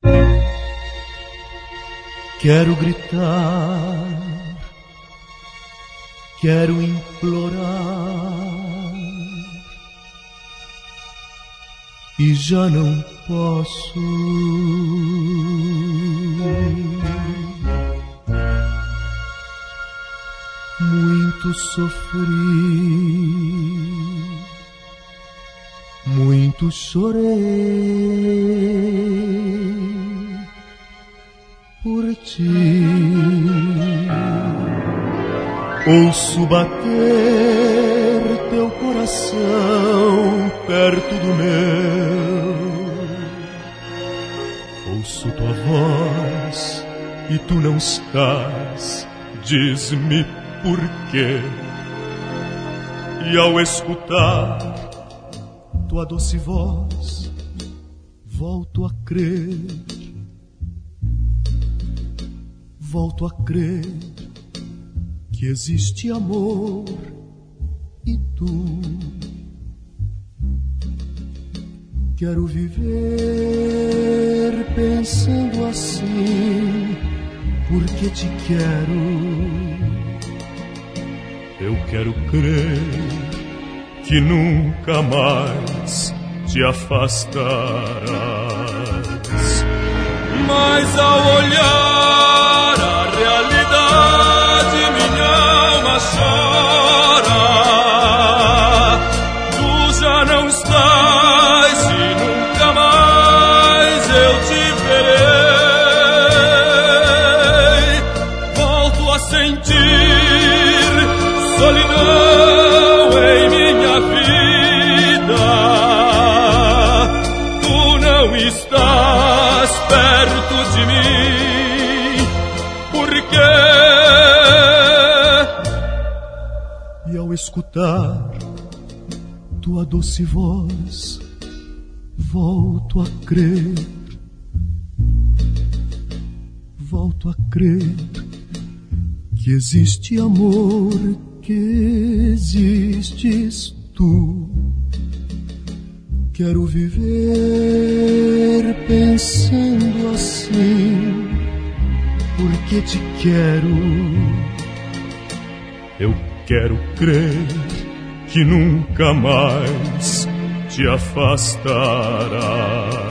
Quero gritar, quero implorar e já não posso. Muito sofri, muito chorei por ti. Ouço bater teu coração perto do meu. Ouço tua voz e tu não estás. Diz-me por quê. E ao escutar tua doce voz, volto a crer. Volto a crer que existe amor e tu. Quero viver pensando assim, porque te quero. Eu quero crer que nunca mais te afastarás. Mas ao olhar a realidade, minha alma chora. Tu já não estás e nunca mais eu te verei. Volto a sentir solidão em minha vida. Tu não estás perto de mim. Por quê? E ao escutar tua doce voz, volto a crer. Volto a crer que existe amor, que existes tu. Quero viver pensando assim, porque te quero. Eu quero crer que nunca mais te afastarás.